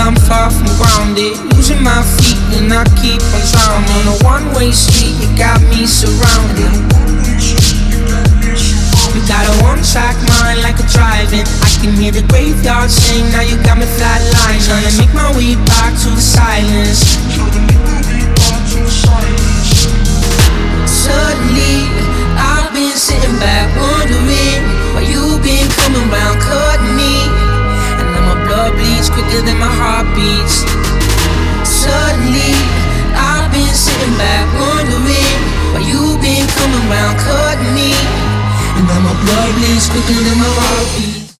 I'm far from grounded, losing my feet and I keep on drowning. On a one-way street, you got me surrounded. You got a one-track mind like a driving. I can hear the graveyard sing, now you got me flatline. Trying to make my way back to the silence. Suddenly, I've been sitting back wondering why you been coming round cutting me. And now my blood bleeds quicker than my heart beats. Suddenly, I've been sitting back wondering why you been coming round cutting me. And now my blood bleeds quicker than my heart beats.